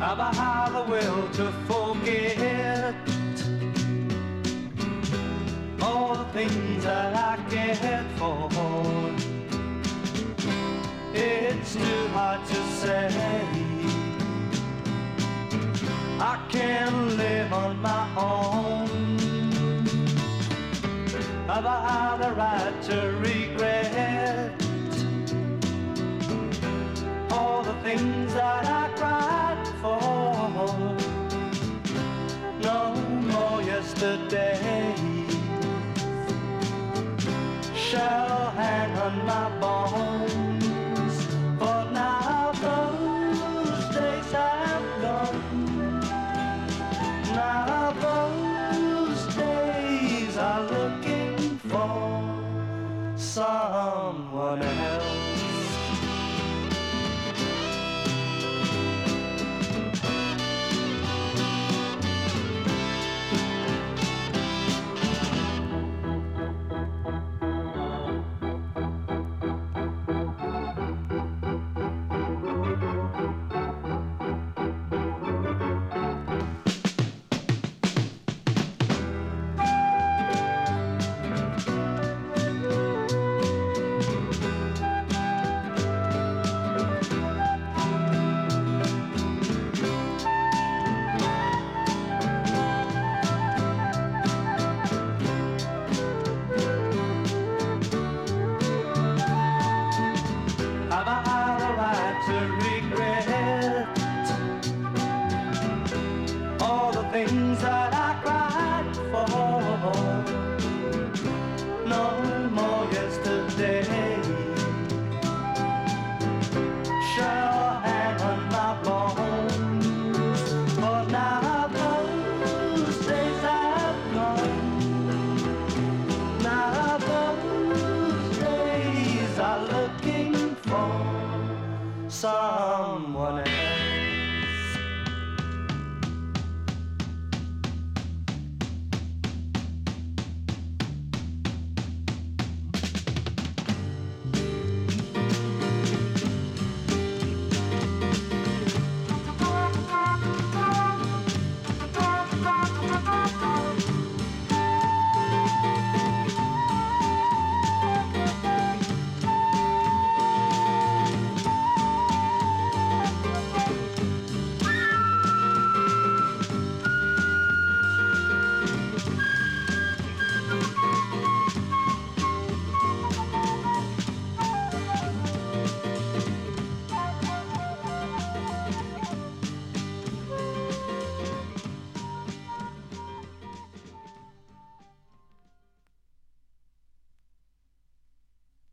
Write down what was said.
Have I had the will to forget all the things that I cared for? It's too hard to say. I can't live on my own. Have I had the right to regret all the things that I